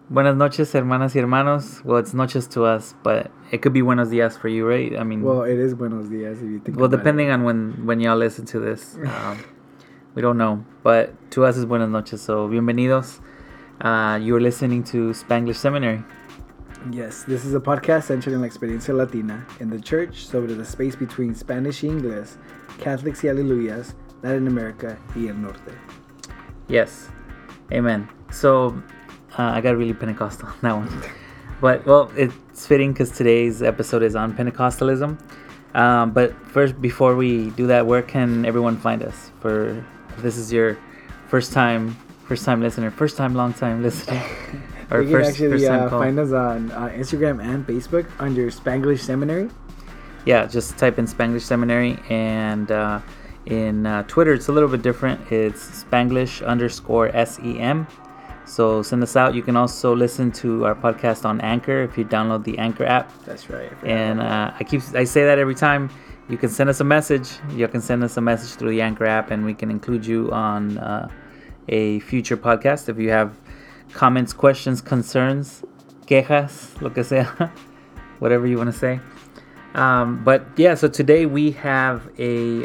Buenas noches, hermanas y hermanos. Well, it's noches to us, but it could be buenos dias for you, right? I mean, well, it is buenos dias if you think well, about depending it. on when y'all listen to this, we don't know, but to us is buenas noches. So, bienvenidos. You're listening to Spanglish Seminary. Yes, this is a podcast centered in la experiencia latina in the church sobre the space between Spanish y English, Catholics y Aleluyas, Latin America y el Norte. Yes, amen. So, I got really Pentecostal on that one. But, well, it's fitting because today's episode is on Pentecostalism. But first, before we do that, where can everyone find us? If this is your first time listener, long time listener, or You can actually time call. find us on Instagram and Facebook under Spanglish Seminary. Yeah, just type in Spanglish Seminary, and in Twitter it's a little bit different. It's Spanglish_SEM. So send us out. You can also listen to our podcast on Anchor if you download the Anchor app. That's right. And I say that every time. You can send us a message. You can send us a message through the Anchor app, and we can include you on a future podcast if you have comments, questions, concerns, quejas, lo que sea, whatever you want to say. But yeah, so today we have a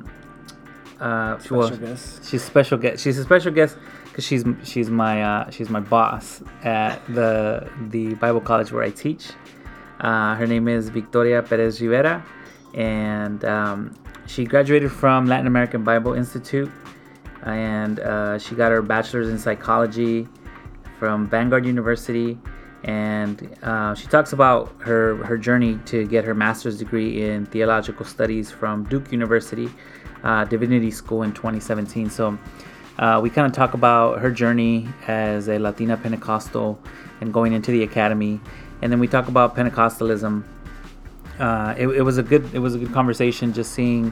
Special guest. She's a special guest. She's a special guest because she's my boss at the Bible college where I teach. Her name is Victoria Perez Rivera, and she graduated from Latin American Bible Institute, and she got her bachelor's in psychology from Vanguard University, and she talks about her journey to get her master's degree in theological studies from Duke University Divinity School in 2017. So we kind of talk about her journey as a Latina Pentecostal and going into the academy, and then we talk about Pentecostalism. It was a good conversation, just seeing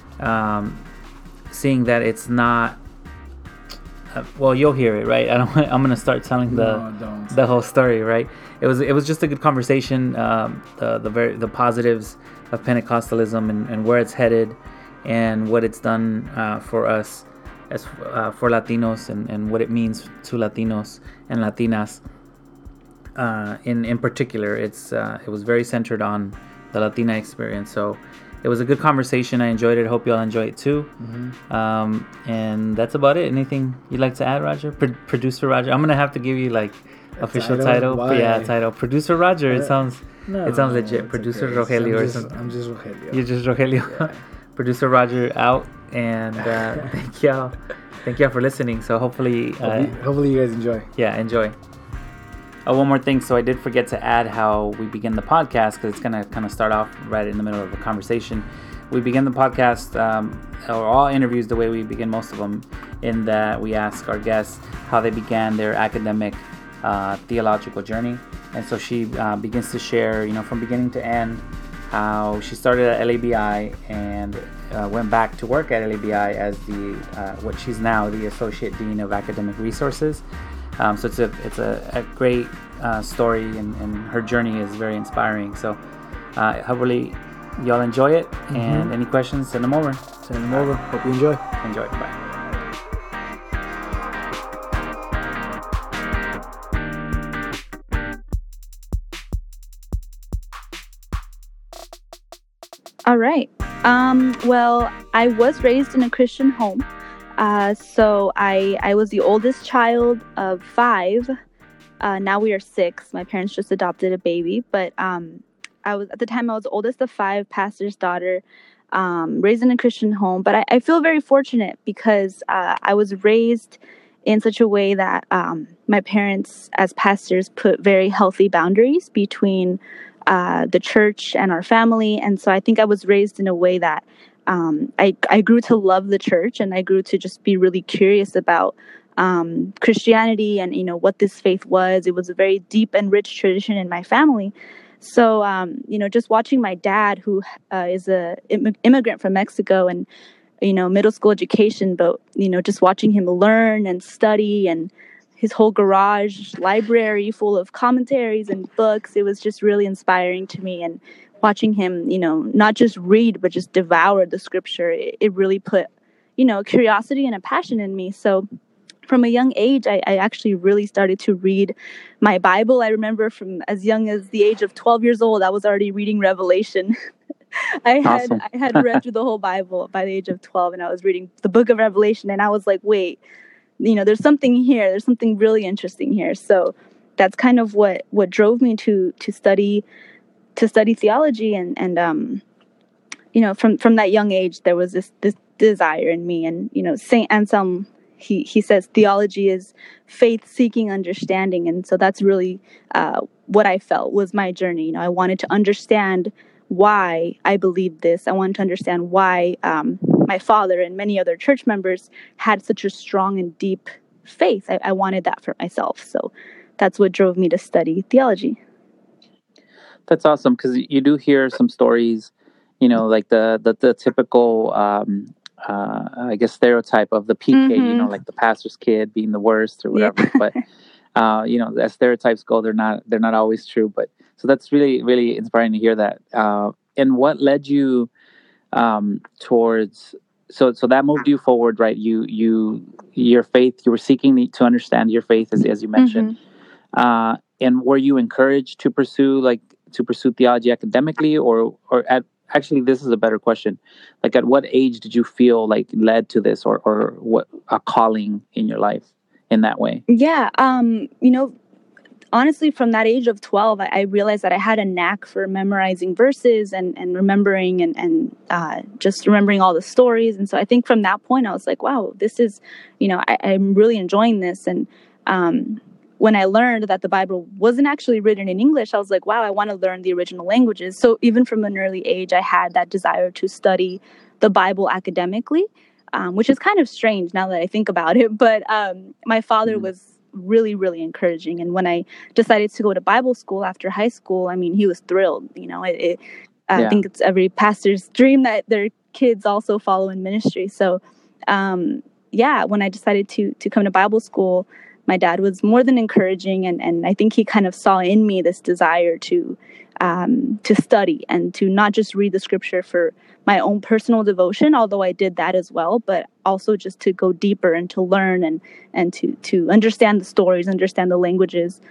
that it's not. Well, you'll hear it, right? I'm gonna start telling the whole story, right? It was just a good conversation. The positives of Pentecostalism and where it's headed, and what it's done for us as for Latinos, and what it means to Latinos and Latinas. In particular, it was very centered on the Latina experience. So it was a good conversation. I enjoyed it. Hope y'all enjoy it too. Mm-hmm. And that's about it. Anything you'd like to add, Roger? Producer Roger. I'm gonna have to give you like official title. Yeah, title. Producer Roger. It sounds legit. Producer okay. Rogelio or something. I'm just Rogelio. You're just Rogelio. Yeah. Producer Roger out. And thank y'all for listening. So hopefully you guys enjoy. Yeah, enjoy. One more thing. So I did forget to add how we begin the podcast, because it's going to kind of start off right in the middle of the conversation. We begin the podcast, or all interviews, the way we begin most of them, in that we ask our guests how they began their academic theological journey. And so she begins to share, from beginning to end, how she started at LABI and went back to work at LABI as what she's now, the Associate Dean of Academic Resources. So it's a great story, and her journey is very inspiring. So hopefully y'all enjoy it. Mm-hmm. And any questions, send them over. Hope you enjoy. Bye. All right. Well, I was raised in a Christian home. So I was the oldest child of 5. Now we are 6. My parents just adopted a baby, but I was the oldest of 5, pastor's daughter, raised in a Christian home. But I feel very fortunate because I was raised in such a way that my parents, as pastors, put very healthy boundaries between the church and our family. And so I think I was raised in a way that I grew to love the church, and I grew to just be really curious about Christianity and, what this faith was. It was a very deep and rich tradition in my family. So, just watching my dad, who is a immigrant from Mexico, and, middle school education, but, just watching him learn and study, and his whole garage library full of commentaries and books, it was just really inspiring to me. And watching him, not just read, but just devour the scripture, it really put, curiosity and a passion in me. So from a young age, I actually really started to read my Bible. I remember from as young as the age of 12 years old, I was already reading Revelation. Awesome. I had read through the whole Bible by the age of 12, and I was reading the book of Revelation, and I was like, wait, there's something here. There's something really interesting here. So that's kind of what drove me to study theology, and from that young age, there was this desire in me. And Saint Anselm, he says theology is faith seeking understanding, and so that's really what I felt was my journey. I wanted to understand why I believed this. I wanted to understand why my father and many other church members had such a strong and deep faith. I wanted that for myself. So that's what drove me to study theology. That's awesome, because you do hear some stories, like the typical, I guess, stereotype of the PK, like the pastor's kid being the worst or whatever. Yeah. But as stereotypes go, they're not always true. But so that's really, really inspiring to hear that. And what led you towards? So that moved you forward, right? Your faith. You were seeking to understand your faith, as you mentioned. And were you encouraged to pursue theology academically, or actually, this is a better question. Like, at what age did you feel led to this, or what a calling in your life in that way? Yeah. Honestly, from that age of 12, I realized that I had a knack for memorizing verses and remembering and just remembering all the stories. And so I think from that point, I was like, wow, this is, I'm really enjoying this. And when I learned that the Bible wasn't actually written in English, I was like, wow, I want to learn the original languages. So even from an early age, I had that desire to study the Bible academically, which is kind of strange now that I think about it. But my father was really, really encouraging. And when I decided to go to Bible school after high school, I mean, he was thrilled. I think it's every pastor's dream that their kids also follow in ministry. So, when I decided to come to Bible school, my dad was more than encouraging, and I think he kind of saw in me this desire to study and to not just read the scripture for my own personal devotion, although I did that as well, but also just to go deeper and to learn and to understand the stories, understand the languages.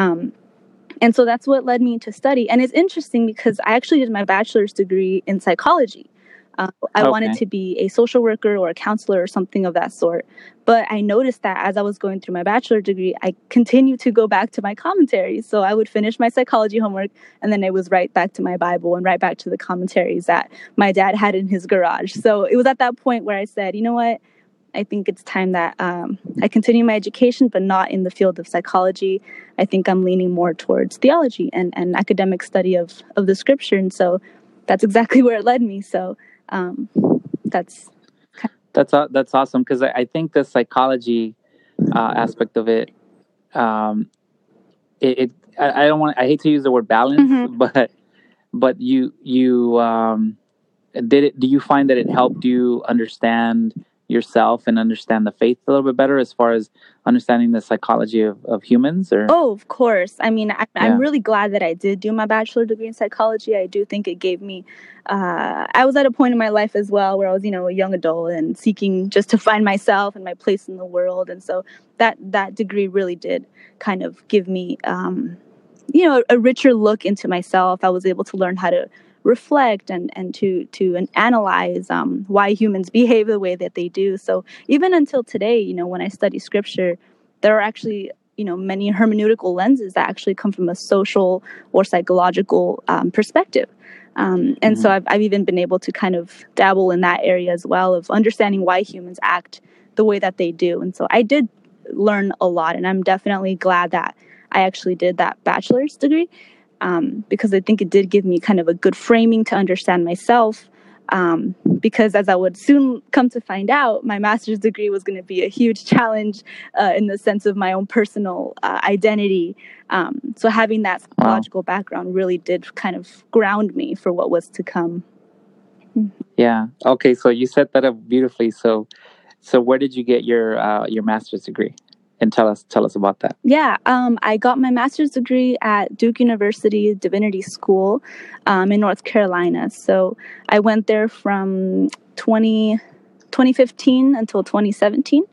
And so that's what led me to study. And it's interesting because I actually did my bachelor's degree in psychology. I wanted to be a social worker or a counselor or something of that sort. But I noticed that as I was going through my bachelor degree, I continued to go back to my commentaries. So I would finish my psychology homework, and then it was right back to my Bible and right back to the commentaries that my dad had in his garage. So it was at that point where I said, you know what? I think it's time that I continue my education, but not in the field of psychology. I think I'm leaning more towards theology and academic study of the scripture. And so that's exactly where it led me. So that's awesome, because I think the psychology aspect of it, I hate to use the word balance, but you do you find that it helped you understand yourself and understand the faith a little bit better, as far as understanding the psychology of humans? Or of course. I mean, I'm really glad that I did do my bachelor degree in psychology. I do think it gave me I was at a point in my life as well where I was, a young adult and seeking just to find myself and my place in the world. And so that degree really did kind of give me a richer look into myself. I was able to learn how to reflect and to analyze why humans behave the way that they do. So even until today, when I study scripture, there are actually, many hermeneutical lenses that actually come from a social or psychological perspective. And so I've even been able to kind of dabble in that area as well, of understanding why humans act the way that they do. And so I did learn a lot, and I'm definitely glad that I actually did that bachelor's degree. Because I think it did give me kind of a good framing to understand myself. Because as I would soon come to find out, my master's degree was going to be a huge challenge in the sense of my own personal identity. So having that psychological background really did kind of ground me for what was to come. Yeah. Okay. So you set that up beautifully. So where did you get your master's degree? And tell us about that. Yeah, I got my master's degree at Duke University Divinity School in North Carolina. So I went there from 2015 until 2017.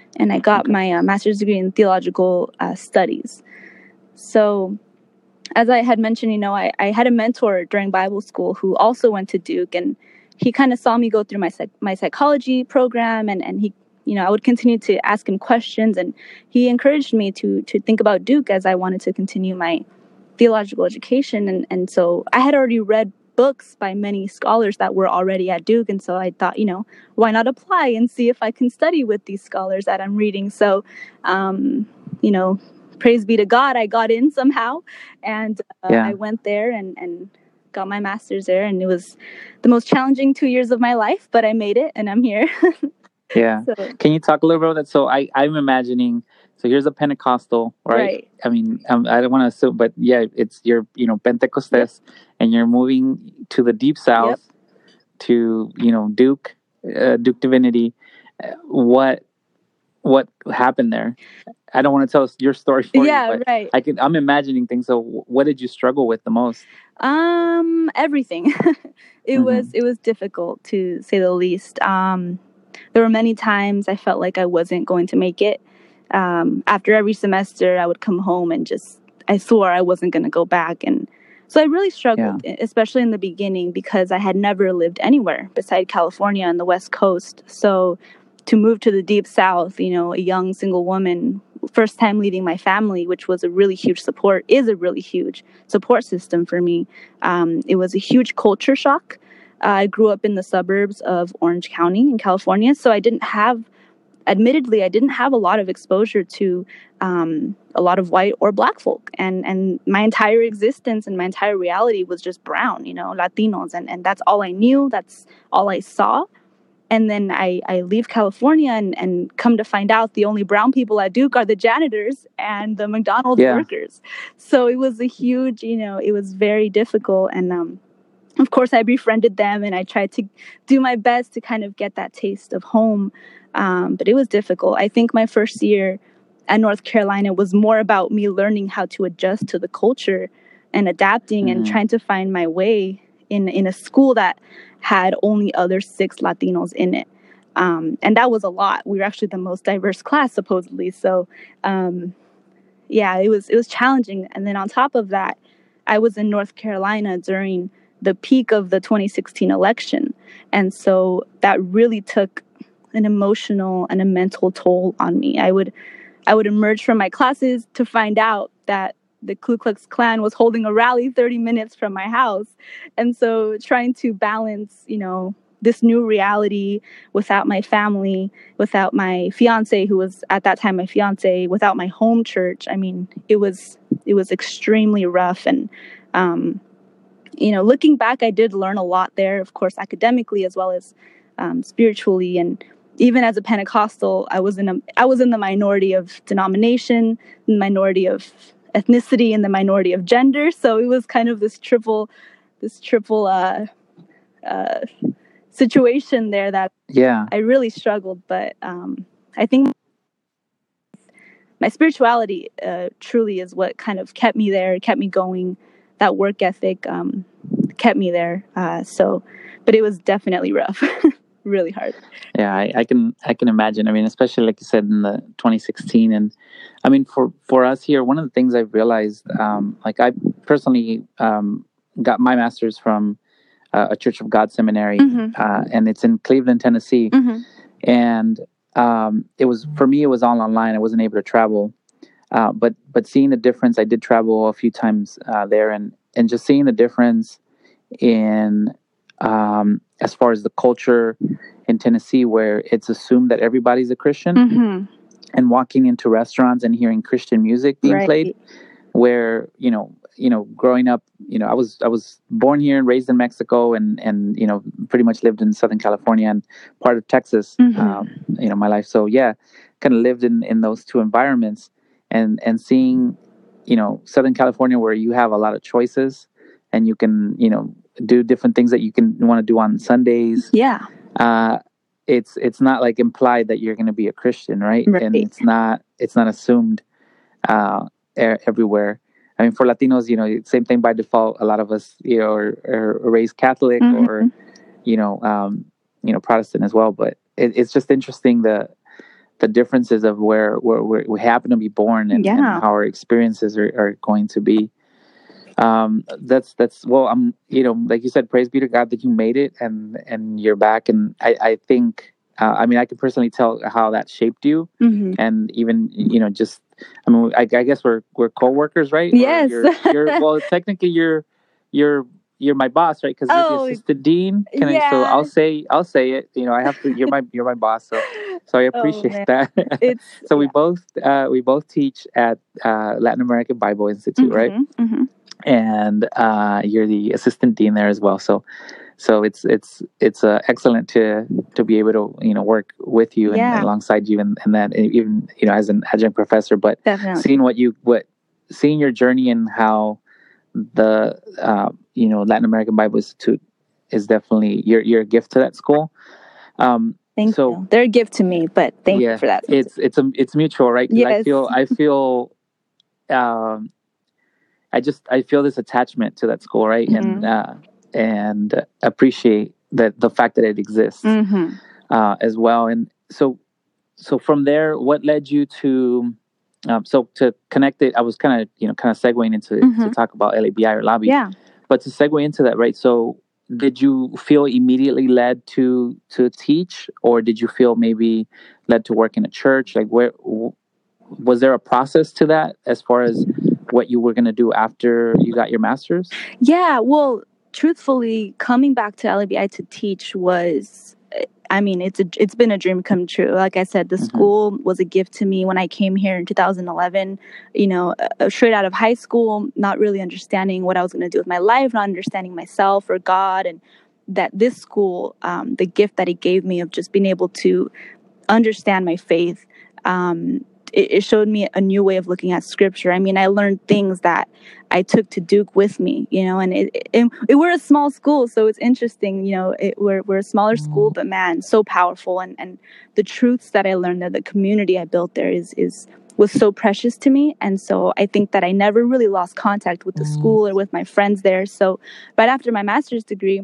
and I got my master's degree in theological studies. So, as I had mentioned, I had a mentor during Bible school who also went to Duke, and he kind of saw me go through my psychology program, and he, I would continue to ask him questions, and he encouraged me to think about Duke as I wanted to continue my theological education. And so I had already read books by many scholars that were already at Duke, and so I thought, why not apply and see if I can study with these scholars that I'm reading. So, praise be to God, I got in somehow, and I went there and got my master's there, and it was the most challenging 2 years of my life, but I made it, and I'm here. Yeah. So, can you talk a little bit about that? So I'm imagining, so here's a Pentecostal, right? I mean, I don't want to assume, but yeah, it's your, Pentecostés, and you're moving to the Deep South, to, Duke Divinity. What happened there? I don't want to tell your story for you, but right. I'm imagining things. So what did you struggle with the most? Everything. It was difficult, to say the least. There were many times I felt like I wasn't going to make it. After every semester, I would come home and I swore I wasn't going to go back. And so I really struggled, especially in the beginning, because I had never lived anywhere beside California on the West Coast. So to move to the Deep South, a young single woman, first time leaving my family, which was a really huge support system for me. It was a huge culture shock. I grew up in the suburbs of Orange County in California, so I didn't have a lot of exposure to a lot of white or Black folk. And my entire existence and my entire reality was just brown, Latinos. And that's all I knew. That's all I saw. And then I leave California and come to find out the only brown people at Duke are the janitors and the McDonald's workers. So it was a huge, it was very difficult. And of course, I befriended them and I tried to do my best to kind of get that taste of home. But it was difficult. I think my first year at North Carolina was more about me learning how to adjust to the culture and adapting and trying to find my way in a school that had only other 6 Latinos in it. And that was a lot. We were actually the most diverse class, supposedly. So, it was challenging. And then on top of that, I was in North Carolina during the peak of the 2016 election. And so that really took an emotional and a mental toll on me. I would emerge from my classes to find out that the Ku Klux Klan was holding a rally 30 minutes from my house. And so trying to balance, this new reality without my family, without my fiance, who was at that time my fiance, without my home church. I mean, it was extremely rough. And, looking back, I did learn a lot there, of course, academically as well as spiritually. And even as a Pentecostal, I was in the minority of denomination, the minority of ethnicity, and the minority of gender. So it was kind of this triple situation there that I really struggled. But I think my spirituality truly is what kind of kept me there, kept me going. That work ethic kept me there. But it was definitely rough. Really hard. Yeah, I can imagine. I mean, especially like you said in the 2016, and I mean for us here, one of the things I've realized, like I personally got my master's from a Church of God seminary, and it's in Cleveland, Tennessee, and it was all online. I wasn't able to travel, but seeing the difference, I did travel a few times there, and just seeing the difference in as far as the culture in Tennessee, where it's assumed that everybody's a Christian, and walking into restaurants and hearing Christian music being played, where growing up, I was born here and raised in Mexico, and pretty much lived in Southern California and part of Texas, my life. So kind of lived in those two environments, and seeing Southern California, where you have a lot of choices and you can do different things that you can want to do on Sundays. It's not like implied that you're going to be a Christian, right? And it's not assumed everywhere. I mean, for Latinos, same thing by default. A lot of us, are raised Catholic or Protestant as well. But it's just interesting the the differences of where we happen to be born and how our experiences are going to be. That's well, I'm, like you said, praise be to God that you made it and you're back. And I think, I mean, I can personally tell how that shaped you. Mm-hmm. And even, just, I mean, I guess we're co-workers, right? Yes. You're well, technically you're my boss, right? Because you're the assistant dean. So I'll say it. I have to. You're my boss. So I appreciate that. So we both teach at Latin American Bible Institute, right? Mm-hmm. And you're the assistant dean there as well. So it's excellent to be able to work with you and alongside you and that, even as an adjunct professor. But definitely. seeing your journey and how the Latin American Bible Institute is definitely you're a gift to that school. Thank you. They're a gift to me, but thank you for that. It's mutual, right? Yes. I feel I feel this attachment to that school, right? Mm-hmm. And appreciate the fact that it exists as well. And so from there, what led you to so to connect it? I was kind of segueing into to talk about LABI or LABI. Yeah. But to segue into that, right? So did you feel immediately led to teach, or did you feel maybe led to work in a church? Like, where was there a process to that as far as what you were going to do after you got your master's? Yeah, well, truthfully, coming back to LABI to teach was, I mean, it's been a dream come true. Like I said, the school was a gift to me when I came here in 2011, straight out of high school, not really understanding what I was going to do with my life, not understanding myself or God, and that this school, the gift that it gave me of just being able to understand my faith, it showed me a new way of looking at scripture. I mean, I learned things that I took to Duke with me, and we're a small school, so it's interesting, we're a smaller school, but man, so powerful. And the truths that I learned there, the community I built there was so precious to me. And so I think that I never really lost contact with the school or with my friends there. So right after my master's degree,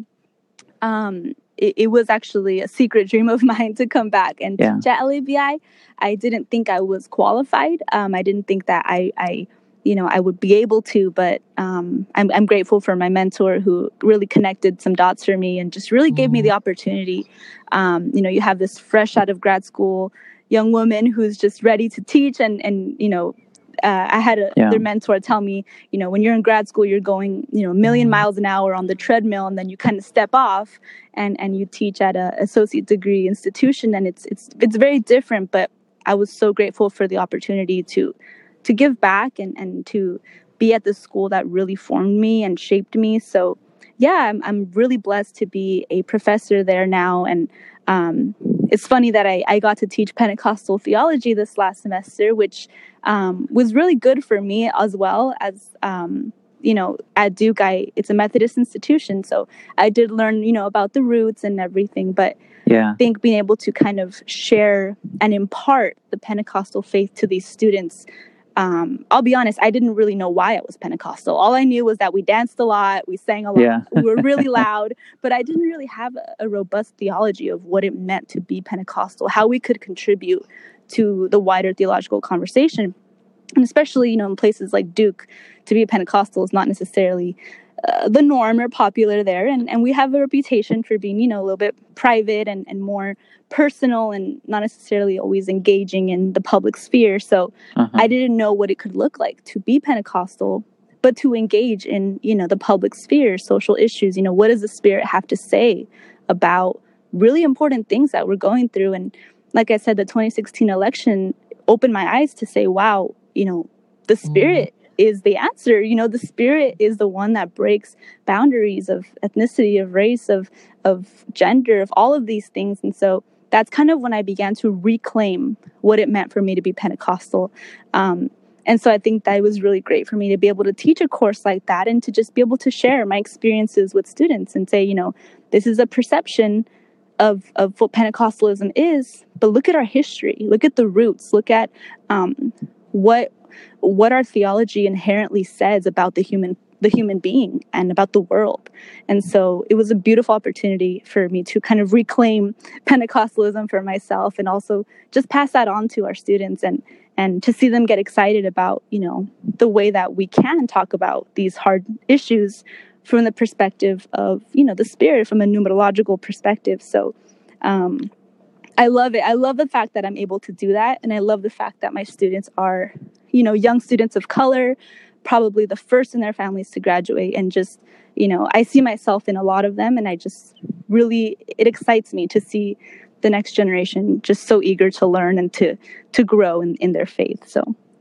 it was actually a secret dream of mine to come back and teach at LABI. I didn't think I was qualified. I didn't think that I would be able to, but I'm grateful for my mentor who really connected some dots for me and just really gave me the opportunity. You have this fresh out of grad school young woman who's just ready to teach, and I had their mentor tell me, when you're in grad school, you're going, a million miles an hour on the treadmill, and then you kind of step off and you teach at an associate degree institution, and it's very different. But I was so grateful for the opportunity to give back and to be at the school that really formed me and shaped me. So yeah, I'm really blessed to be a professor there now. And it's funny that I got to teach Pentecostal theology this last semester, which was really good for me, as well as, at Duke, it's a Methodist institution. So I did learn, about the roots and everything. But I think being able to kind of share and impart the Pentecostal faith to these students, I'll be honest, I didn't really know why I was Pentecostal. All I knew was that we danced a lot, we sang a lot, we were really loud, but I didn't really have a robust theology of what it meant to be Pentecostal, how we could contribute to the wider theological conversation. And especially, in places like Duke, to be a Pentecostal is not necessarily the norm or popular there. And we have a reputation for being, a little bit private and more personal and not necessarily always engaging in the public sphere. So I didn't know what it could look like to be Pentecostal, but to engage in, the public sphere, social issues. What does the Spirit have to say about really important things that we're going through? And like I said, the 2016 election opened my eyes to say, wow, the Spirit is the answer. The Spirit is the one that breaks boundaries of ethnicity, of race, of gender, of all of these things. And so that's kind of when I began to reclaim what it meant for me to be Pentecostal. And so I think that it was really great for me to be able to teach a course like that and to just be able to share my experiences with students and say, this is a perception of what Pentecostalism is, but look at our history, look at the roots, look at what our theology inherently says about the human the human being and about the world. And so it was a beautiful opportunity for me to kind of reclaim Pentecostalism for myself, and also just pass that on to our students, and to see them get excited about, the way that we can talk about these hard issues from the perspective of, the Spirit, from a numerological perspective. So I love it. I love the fact that I'm able to do that. And I love the fact that my students are, young students of color, probably the first in their families to graduate. And just, I see myself in a lot of them. And I just really, it excites me to see the next generation just so eager to learn and to grow in their faith. So.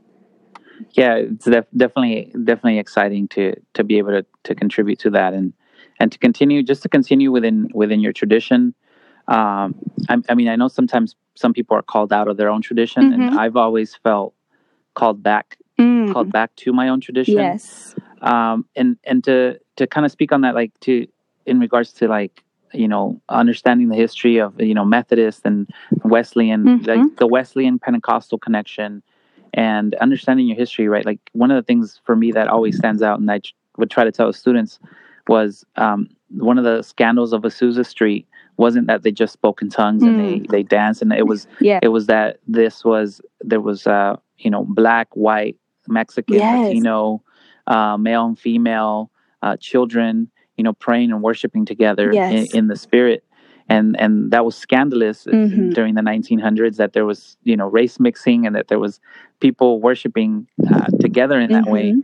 Yeah, it's definitely exciting to be able to contribute to that, and to continue within your tradition. I mean, I know sometimes some people are called out of their own tradition, and I've always felt called back to my own tradition. Yes. And to kind of speak on that, like in regards to like, understanding the history of, Methodist and Wesleyan, like the Wesleyan Pentecostal connection, and understanding your history, right? Like one of the things for me that always stands out, and I would try to tell students, was one of the scandals of Azusa Street wasn't that they just spoke in tongues and they danced, and it was that there was black, white, Mexican, Latino, male and female, children, praying and worshiping together in the Spirit. And that was scandalous during the 1900s, that there was, race mixing, and that there was people worshiping together in that way.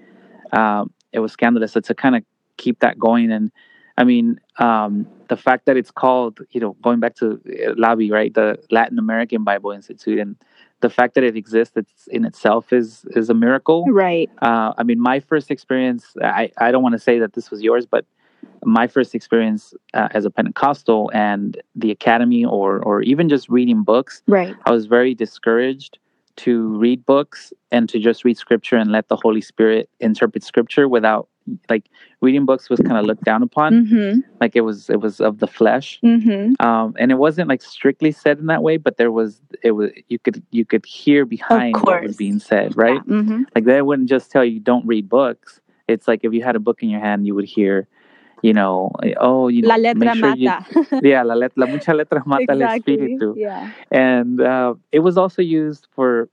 It was scandalous. So to kind of keep that going. And I mean, the fact that it's called, going back to LABI, right, the Latin American Bible Institute, and the fact that it exists in itself is a miracle. Right. I mean, my first experience, I don't want to say that this was yours, but my first experience as a Pentecostal and the academy, or even just reading books, right, I was very discouraged to read books and to just read scripture and let the Holy Spirit interpret scripture, without, like, reading books was kind of looked down upon, like it was of the flesh, and it wasn't like strictly said in that way, but you could hear behind what was being said, right? Like they wouldn't just tell you don't read books. It's like if you had a book in your hand, you would hear, la letra mata. La mucha letra mata el espíritu. Yeah. And it was also used for,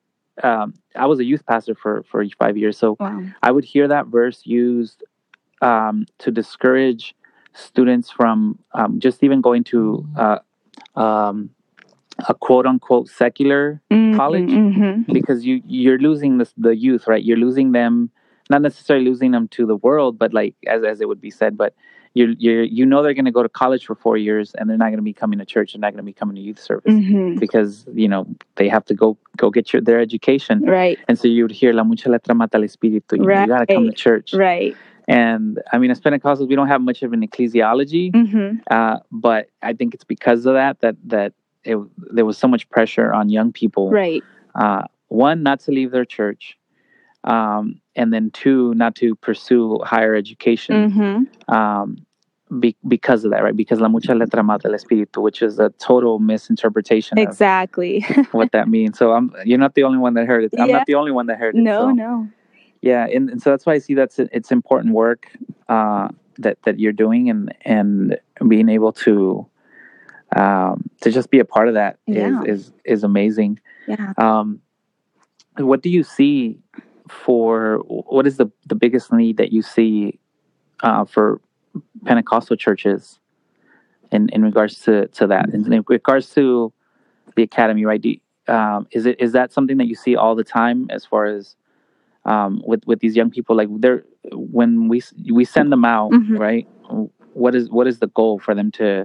I was a youth pastor for 5 years, so I would hear that verse used to discourage students from just even going to a quote unquote secular college, because you're losing the youth, right? You're losing them, not necessarily losing them to the world, but like as it would be said, but they're going to go to college for 4 years, and they're not going to be coming to church. They're not going to be coming to youth service because they have to go get their education, right? And so you would hear la mucha letra mata el espíritu. You got to come to church, right? And I mean, as Pentecostals, we don't have much of an ecclesiology, but I think it's because of that there was so much pressure on young people, right? One, not to leave their church. And then two, not to pursue higher education, because of that, right? Because la mucha letra mata el espíritu, which is a total misinterpretation exactly of what that means. So you're not the only one that heard it. I'm not the only one that heard it. No. Yeah, and so that's why I see it's important work that you're doing, and being able to just be a part of that is amazing. Yeah. What do you see what is the biggest need that you see for Pentecostal churches in regards to that, in regards to the academy, right? Is that something that you see all the time, as far as with these young people, like when we send them out, right? What is the goal for them to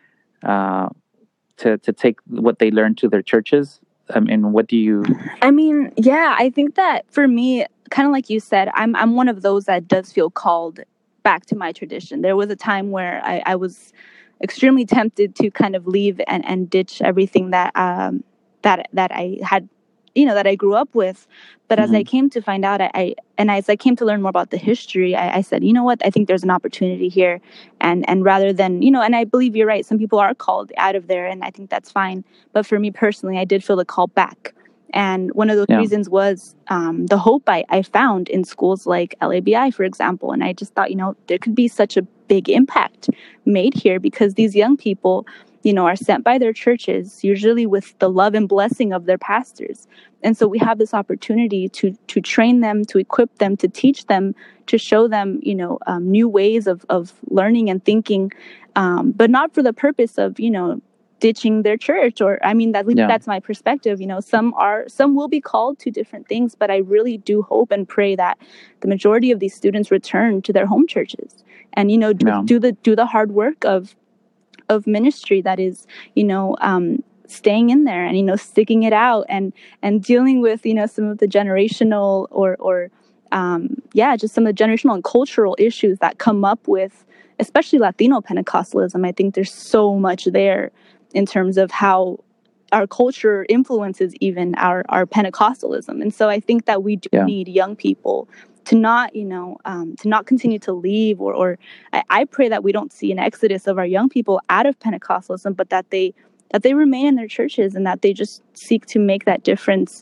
take what they learn to their churches? And what do you... I mean, yeah, I think that for me, kind of like you said, I'm one of those that does feel called back to my tradition. There was a time where I was extremely tempted to kind of leave and ditch everything that I had, that I grew up with. But as I came to find out, as I came to learn more about the history, I said, you know what, I think there's an opportunity here. And rather than, and I believe you're right, some people are called out of there, and I think that's fine. But for me personally, I did feel the call back. And one of those Yeah. reasons was the hope I found in schools like LABI, for example. And I just thought, there could be such a big impact made here because these young people, are sent by their churches, usually with the love and blessing of their pastors. And so we have this opportunity to train them, to equip them, to teach them, to show them, new ways of learning and thinking, but not for the purpose of, ditching their church, or at least that's my perspective. Some will be called to different things, but I really do hope and pray that the majority of these students return to their home churches and do the hard work of ministry, that is staying in there and sticking it out and dealing with some of the generational or just some of the generational and cultural issues that come up with especially Latino Pentecostalism. I think there's so much there in terms of how our culture influences even our Pentecostalism. And so I think that we do need young people to not, to not continue to leave, or I pray that we don't see an exodus of our young people out of Pentecostalism, but that they remain in their churches and that they just seek to make that difference,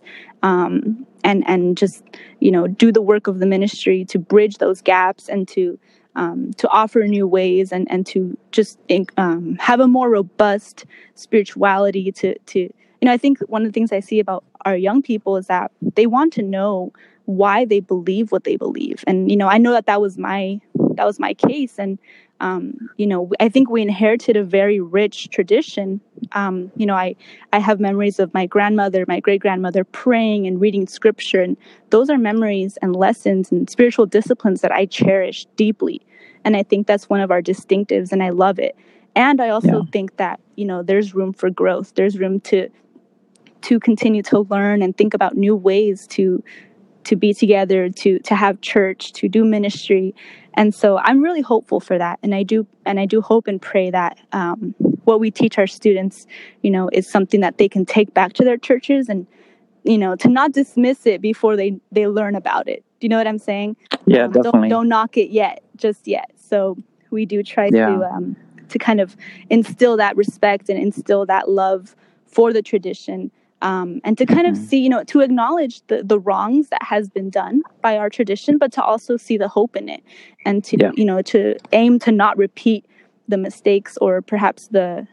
and just, do the work of the ministry to bridge those gaps and to offer new ways and to just have a more robust spirituality to I think one of the things I see about our young people is that they want to know why they believe what they believe. And, I know that was my case. And, I think we inherited a very rich tradition. I have memories of my grandmother, my great-grandmother praying and reading scripture. And those are memories and lessons and spiritual disciplines that I cherish deeply. And I think that's one of our distinctives, and I love it. And I also think that, there's room for growth. There's room to continue to learn and think about new ways to be together, to have church, to do ministry. And so I'm really hopeful for that. And I do hope and pray that what we teach our students, is something that they can take back to their churches and, to not dismiss it before they learn about it. Do you know what I'm saying? Yeah, definitely. Don't knock it just yet. So we do try to kind of instill that respect and instill that love for the tradition. And to kind of see, to acknowledge the wrongs that has been done by our tradition, but to also see the hope in it, and to, to aim to not repeat the mistakes or perhaps the,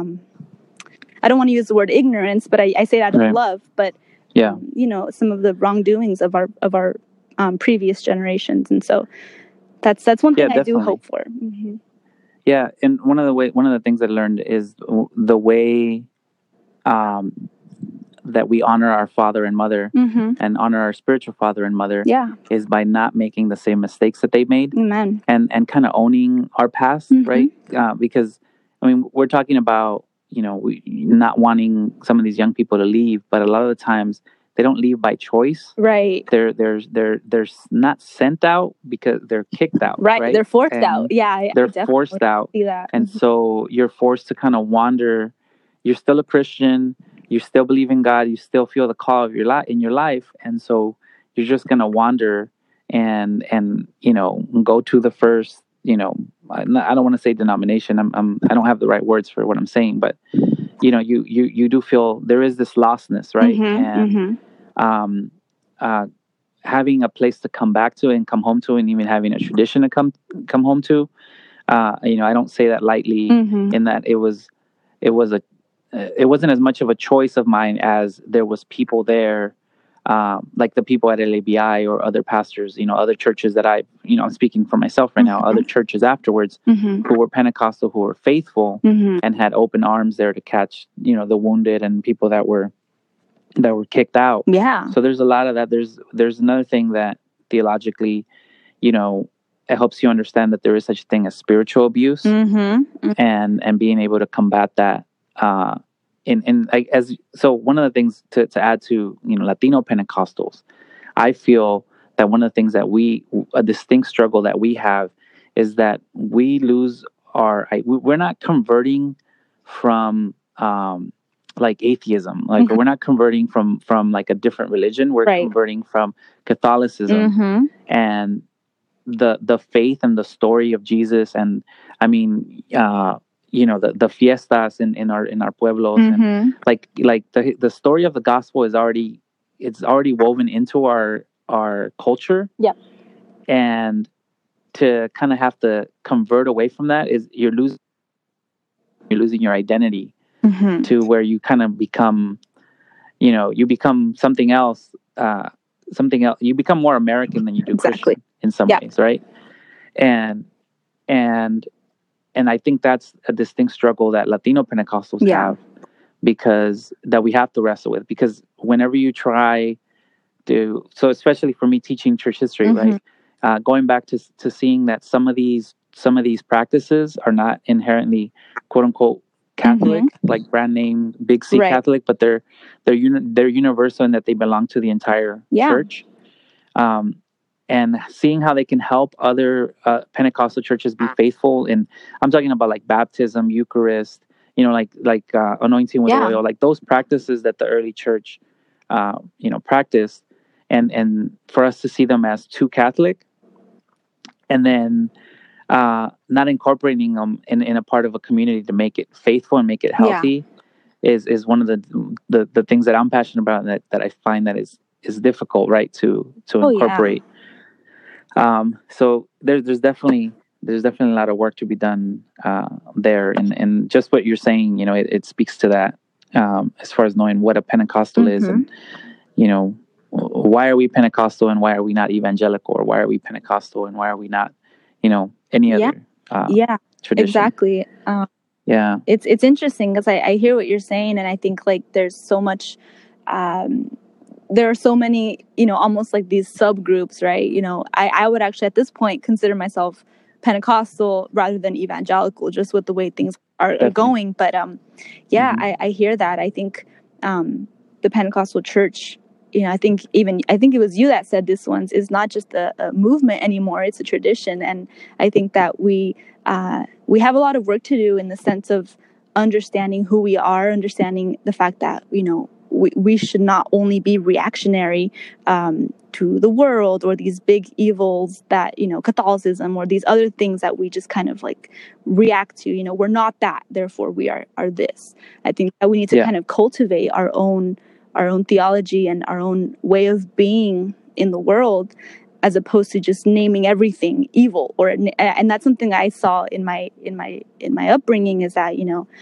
I don't want to use the word ignorance, but I say that out of love, but, some of the wrongdoings of our previous generations. And so that's one thing I do hope for. Mm-hmm. Yeah. And one of the things I learned is the way, that we honor our father and mother and honor our spiritual father and mother is by not making the same mistakes that they made. Amen. And kind of owning our past, right? Because, we're talking about, we not wanting some of these young people to leave, but a lot of the times they don't leave by choice. Right. They're not sent out because they're kicked out. Right. They're forced out. Yeah. They're forced out. See that. And so you're forced to kind of wander. You're still a Christian. You still believe in God. You still feel the call of in your life, and so you're just gonna wander and go to the first. I don't want to say denomination. I don't have the right words for what I'm saying, but you do feel there is this lostness, right? And having a place to come back to and come home to, and even having a tradition to come home to. I don't say that lightly. In that it wasn't as much of a choice of mine as there was people there, like the people at LABI or other pastors, other churches that I'm speaking for myself right now, other churches afterwards who were Pentecostal, who were faithful and had open arms there to catch, the wounded and people that were kicked out. Yeah. So there's a lot of that. There's another thing that theologically, it helps you understand that there is such a thing as spiritual abuse and being able to combat that. So one of the things to add to Latino Pentecostals, I feel that one of the things that a distinct struggle that we have is that we lose we're not converting from like atheism, like we're not converting from like a different religion. We're converting from Catholicism and the faith and the story of Jesus, and the fiestas in our pueblos, and like the story of the gospel is already it's already woven into our culture. Yep. And to kind of have to convert away from that is you're losing your identity to where you kind of become, you become something else. You become more American than you do Christian in some ways, right? And I think that's a distinct struggle that Latino Pentecostals have, because that we have to wrestle with, because whenever you try to, so especially for me teaching church history, right? Going back to seeing that some of these practices are not inherently quote unquote Catholic, like brand name big C Catholic, but they're universal in that they belong to the entire church. And seeing how they can help other Pentecostal churches be faithful, and I'm talking about like baptism, Eucharist, like anointing with oil, like those practices that the early church, practiced, and for us to see them as too Catholic, and then not incorporating them in a part of a community to make it faithful and make it healthy is one of the things that I'm passionate about, and that I find that is difficult, right, to incorporate. So there's definitely a lot of work to be done there, and just what you're saying, it speaks to that, as far as knowing what a Pentecostal is, and why are we Pentecostal and why are we not evangelical, or why are we Pentecostal and why are we not any other tradition. Exactly. It's interesting because I hear what you're saying, and I think like there's so much there are so many, almost like these subgroups, right? I would actually at this point consider myself Pentecostal rather than evangelical, just with the way things are going. But I hear that. I think the Pentecostal church, I think it was you that said this once, is not just a movement anymore; it's a tradition. And I think that we have a lot of work to do in the sense of understanding who we are, understanding the fact that we should not only be reactionary to the world or these big evils that, Catholicism or these other things that we just kind of like react to. We're not that, therefore we are this. I think that we need to kind of cultivate our own theology and our own way of being in the world, as opposed to just naming everything evil. And that's something I saw in my upbringing, is that,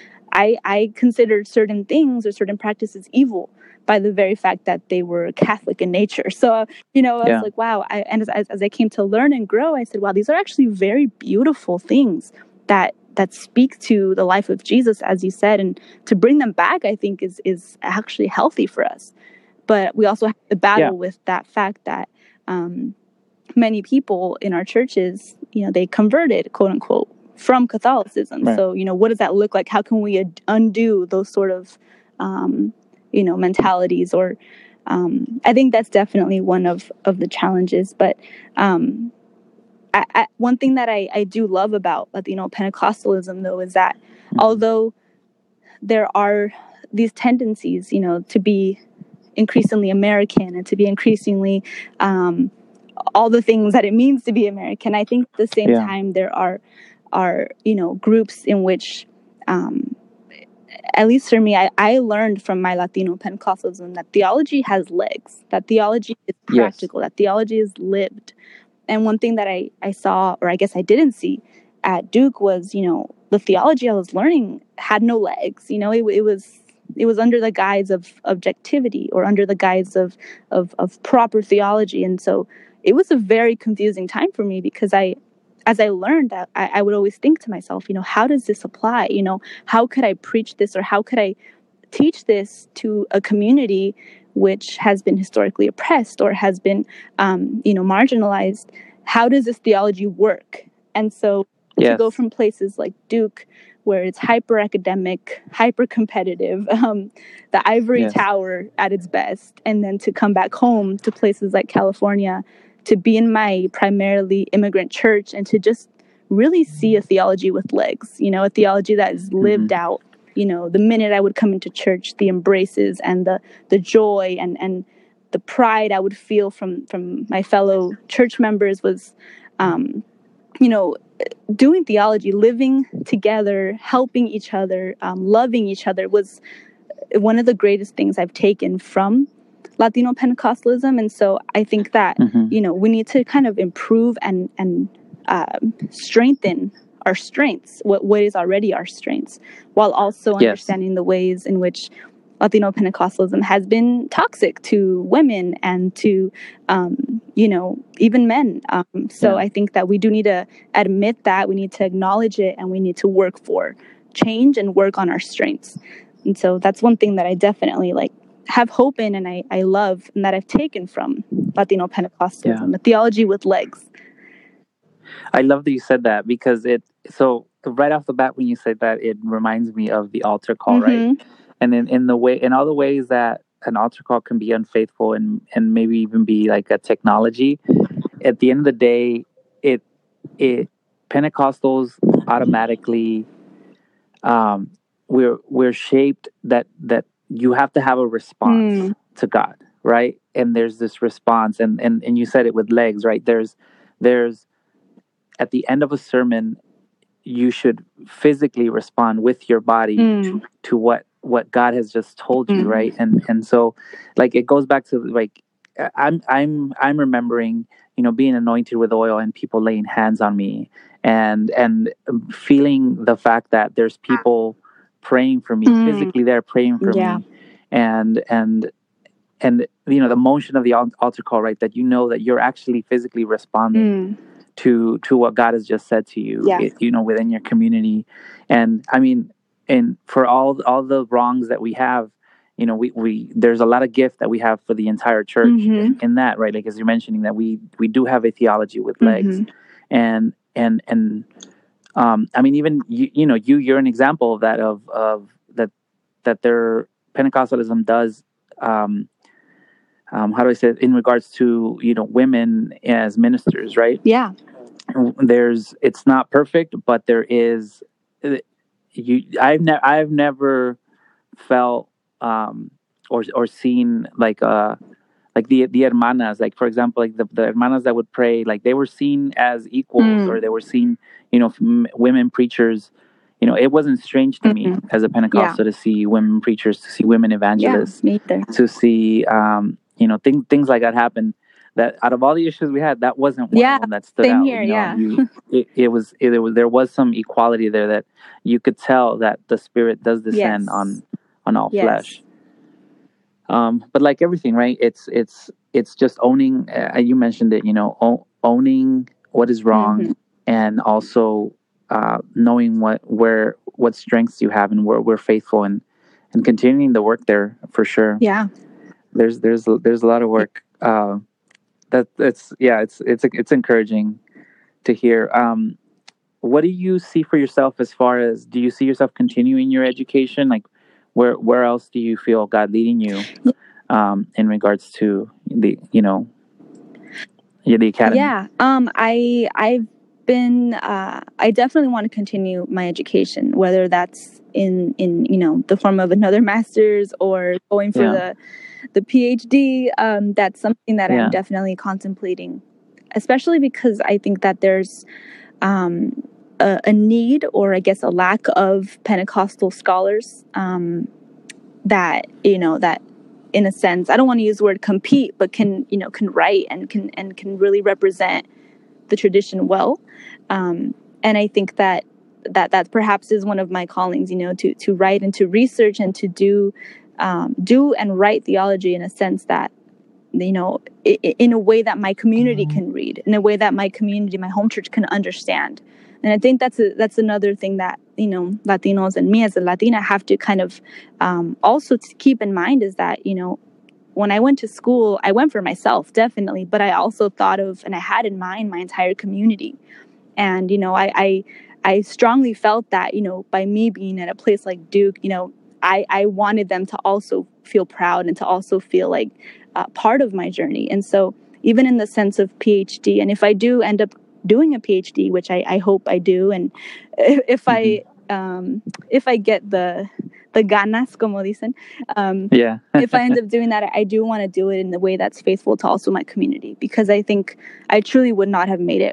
I considered certain things or certain practices evil by the very fact that they were Catholic in nature. So, I was like, wow. And as I came to learn and grow, I said, wow, these are actually very beautiful things that speak to the life of Jesus, as you said, and to bring them back, I think is actually healthy for us. But we also have to battle with that fact that many people in our churches, they converted, quote unquote, from Catholicism. Right. So, what does that look like? How can we undo those sort of, mentalities? Or I think that's definitely one of the challenges. But one thing that I do love about Latino Pentecostalism, though, is that although there are these tendencies, to be increasingly American and to be increasingly all the things that it means to be American, I think at the same time there are groups in which, at least for me, I learned from my Latino Pentecostalism that theology has legs, that theology is practical, that theology is lived. And one thing that I saw, or I guess I didn't see at Duke, was, the theology I was learning had no legs. It was under the guise of objectivity, or under the guise of proper theology. And so it was a very confusing time for me, because as I learned that, I would always think to myself, how does this apply? How could I preach this, or how could I teach this to a community which has been historically oppressed or has been, marginalized? How does this theology work? And so to go from places like Duke, where it's hyper academic, hyper competitive, the ivory tower at its best, and then to come back home to places like California, to be in my primarily immigrant church, and to just really see a theology with legs, a theology that is lived out. The minute I would come into church, the embraces and the joy and the pride I would feel from my fellow church members was, doing theology, living together, helping each other, loving each other, was one of the greatest things I've taken from Latino Pentecostalism. And so I think that, we need to kind of improve and strengthen our strengths, what is already our strengths, while also understanding the ways in which Latino Pentecostalism has been toxic to women and to, even men. So I think that we do need to admit that, we need to acknowledge it, and we need to work for change and work on our strengths. And so that's one thing that I definitely have hope in, and I love, and that I've taken from Latino Pentecostalism, a theology with legs. I love that you said that, because so right off the bat when you said that, it reminds me of the altar call, right? And then in all the ways that an altar call can be unfaithful and maybe even be like a technology, at the end of the day, it Pentecostals automatically, we're shaped that you have to have a response to God, right? And there's this response, and you said it with legs, right? There's at the end of a sermon, you should physically respond with your body to what God has just told you, right? And so, it goes back to I'm remembering, being anointed with oil and people laying hands on me, and feeling the fact that there's people praying for me, physically there praying for me, and the motion of the altar call, right? That that you're actually physically responding to what God has just said to you, within your community. And I mean, and for all the wrongs that we have, we there's a lot of gift that we have for the entire church in that, right? Like, as you're mentioning, that we do have a theology with legs, and I mean, even you're an example of that, of that their Pentecostalism does, how do I say it, in regards to women as ministers, right? Yeah. It's not perfect, but there is. I've never felt or seen like the hermanas, like, for example, like the hermanas that would pray, like they were seen as equals, or they were seen, women preachers. It wasn't strange to me as a Pentecostal to see women preachers, to see women evangelists, to see things like that happen. That out of all the issues we had, that wasn't one of them that stood out. Here, there was some equality there, that you could tell that the Spirit does descend on all flesh. But like everything, right? It's just owning. You mentioned it. Owning what is wrong, and also knowing what strengths you have, and where we're faithful, and continuing the work there for sure. Yeah. There's a lot of work. It's encouraging to hear. What do you see for yourself, as far as, do you see yourself continuing your education? Like, where else do you feel God leading you in regards to the academy? Yeah. I've been I definitely want to continue my education, whether that's in the form of another master's or going for the PhD. That's something that I'm definitely contemplating, especially because I think that there's a need, or I guess a lack of Pentecostal scholars that in a sense, I don't want to use the word compete, but can write and can really represent the tradition well. And I think that perhaps is one of my callings, to write and to research and to do and write theology in a sense that, in a way that my community can read, in a way that my community, my home church, can understand. And I think that's another thing that, Latinos and me as a Latina have to kind of also to keep in mind, is that, when I went to school, I went for myself, definitely, but I also thought of, and I had in mind, my entire community. And, I strongly felt that, by me being at a place like Duke, I wanted them to also feel proud and to also feel like part of my journey. And so even in the sense of PhD, and if I do end up doing a PhD, which I hope I do, and if I get the ganas, como dicen, if I end up doing that, I do want to do it in the way that's faithful to also my community, because I think I truly would not have made it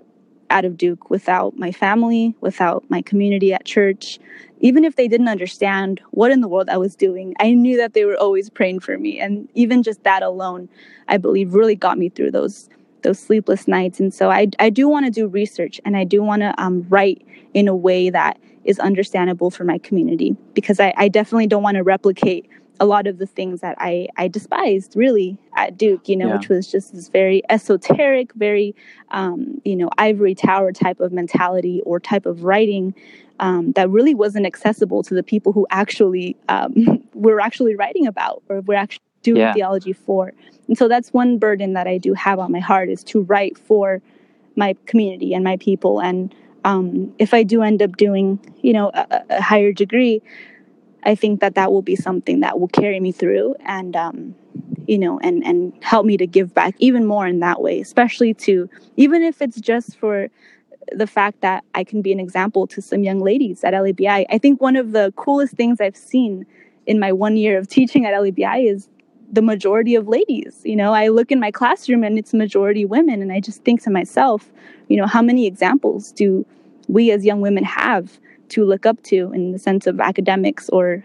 out of Duke without my family, without my community at church. Even if they didn't understand what in the world I was doing, I knew that they were always praying for me. And even just that alone, I believe, really got me through those sleepless nights. And so I do want to do research, and I do want to write in a way that is understandable for my community, because I definitely don't want to replicate a lot of the things that I despised really at Duke, which was just this very esoteric, very, ivory tower type of mentality or type of writing that really wasn't accessible to the people who actually were actually writing about, or were actually doing theology for. And so that's one burden that I do have on my heart, is to write for my community and my people. And if I do end up doing, a higher degree, I think that will be something that will carry me through and, and help me to give back even more in that way, especially to, even if it's just for the fact that I can be an example to some young ladies at LABI. I think one of the coolest things I've seen in my 1 year of teaching at LABI is the majority of ladies. I look in my classroom and it's majority women, and I just think to myself, how many examples do we as young women have to look up to in the sense of academics or,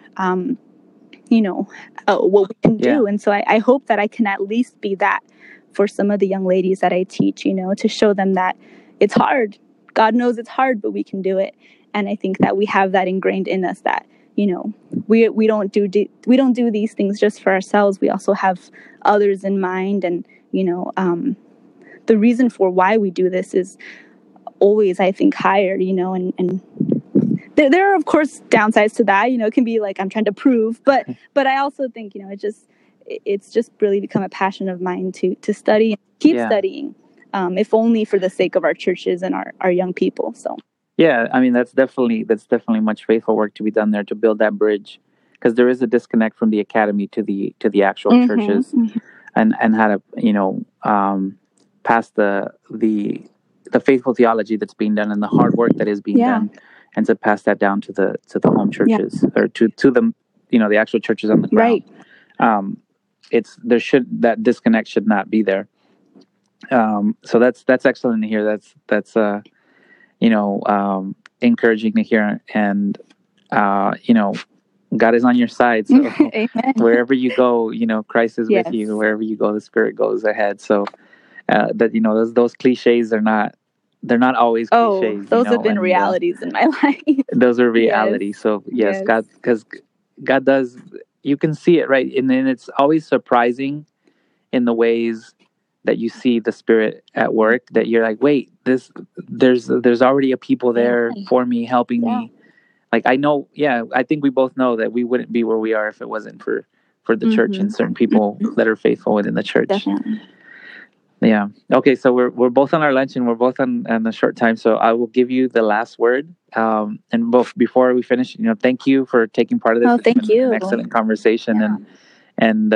what we can do. And so I hope that I can at least be that for some of the young ladies that I teach, to show them that it's hard. God knows it's hard, but we can do it. And I think that we have that ingrained in us, that, we don't do these things just for ourselves. We also have others in mind. And, the reason for why we do this is always, I think, higher, and there are, of course, downsides to that. It can be like I'm trying to prove, but I also think, it's just really become a passion of mine to study and keep studying, if only for the sake of our churches and our young people. So I mean, that's definitely much faithful work to be done there to build that bridge, because there is a disconnect from the academy to the actual churches, and how to pass the faithful theology that's being done and the hard work that is being done, and to pass that down to the home churches, or to the the actual churches on the ground. Right. That disconnect should not be there. So that's excellent to hear. That's encouraging to hear, and God is on your side. So wherever you go, Christ is with you. Wherever you go, the Spirit goes ahead. So that those cliches are not. They're not always cliches. Those have been realities in my life. Those are realities. So God, because God does. You can see it, right? And then it's always surprising in the ways that you see the Spirit at work, that you're like, wait, there's already a people there for me, helping me. Like, I know, I think we both know that we wouldn't be where we are if it wasn't for the church and certain people that are faithful within the church. Definitely. Yeah. Okay. So we're both on our lunch, and we're both on a short time. So I will give you the last word. And before we finish, thank you for taking part of this. Thank you. An excellent conversation, and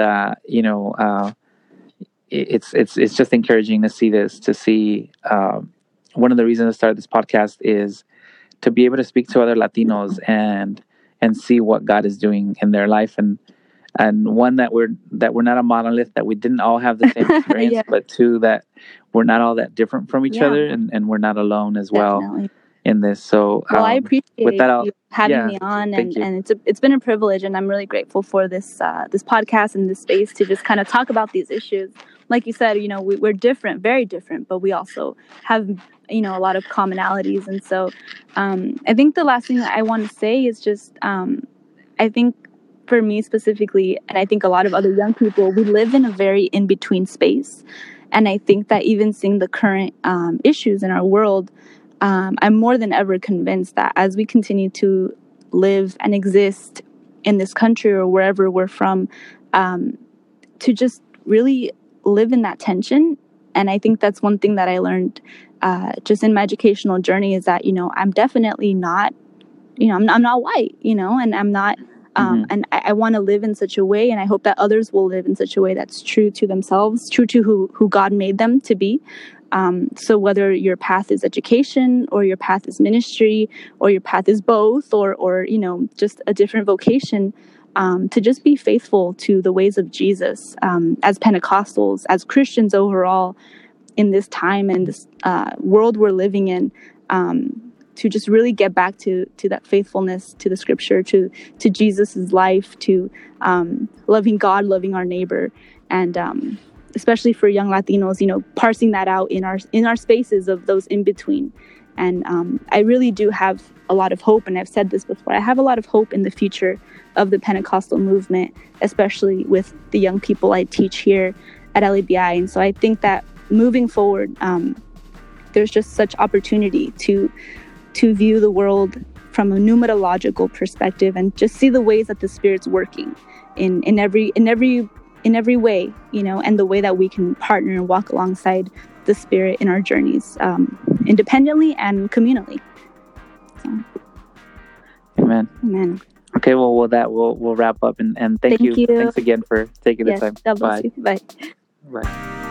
it's just encouraging to see this. To see one of the reasons I started this podcast is to be able to speak to other Latinos and see what God is doing in their life, and one, that we're not a monolith, that we didn't all have the same experience, but two, that we're not all that different from each other, and we're not alone as well in this. So I appreciate you having me on, and it's been a privilege, and I'm really grateful for this podcast and this space to just kind of talk about these issues. Like you said, we're different, very different, but we also have a lot of commonalities. And so I think the last thing that I want to say is just I think for me specifically, and I think a lot of other young people, we live in a very in-between space. And I think that even seeing the current issues in our world, I'm more than ever convinced that as we continue to live and exist in this country or wherever we're from, to just really live in that tension. And I think that's one thing that I learned just in my educational journey, is that, I'm definitely not, I'm not white, and I'm not, and I want to live in such a way, and I hope that others will live in such a way that's true to themselves, true to who God made them to be. So whether your path is education, or your path is ministry, or your path is both, or just a different vocation, to just be faithful to the ways of Jesus, as Pentecostals, as Christians overall, in this time and this world we're living in, to just really get back to that faithfulness to the scripture, to Jesus's life, to loving God, loving our neighbor, and especially for young Latinos, parsing that out in our spaces of those in between. And I really do have a lot of hope, and I've said this before, I have a lot of hope in the future of the Pentecostal movement, especially with the young people I teach here at LABI. And so I think that moving forward, there's just such opportunity to view the world from a pneumatological perspective and just see the ways that the Spirit's working in every way, and the way that we can partner and walk alongside the Spirit in our journeys, independently and communally. So. Amen. Okay, well, we'll wrap up, and thank you. Thanks again for taking the time. God bless you. Bye. Bye.